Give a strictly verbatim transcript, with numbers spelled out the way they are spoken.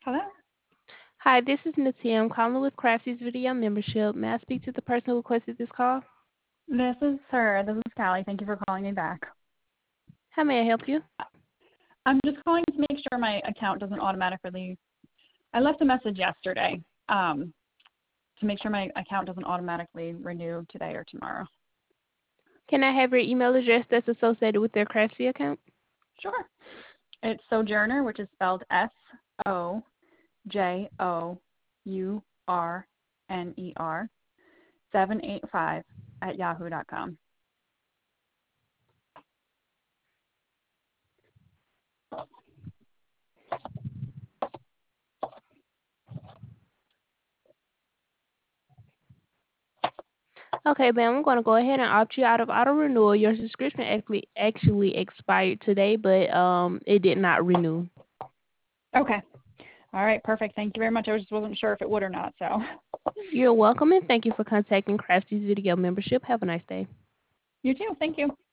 Hello. Hi, this is Natia. I'm calling with Crafty's Video Membership. May I speak to the person who requested this call? This is her. This is Callie. Thank you for calling me back. How may I help you? I'm just calling to make sure my account doesn't automatically. I left a message yesterday um, to make sure my account doesn't automatically renew today or tomorrow. Can I have your email address that's associated with their Crafty account? Sure. It's Sojourner, which is spelled S O J O U R N E R seven eight five at yahoo dot com. Okay, ma'am, I'm going to go ahead and opt you out of auto renewal. Your subscription actually actually expired today, but um, it did not renew. Okay. All right. Perfect. Thank you very much. I just wasn't sure if it would or not. So. You're welcome, and thank you for contacting Crafty's Video Membership. Have a nice day. You too. Thank you.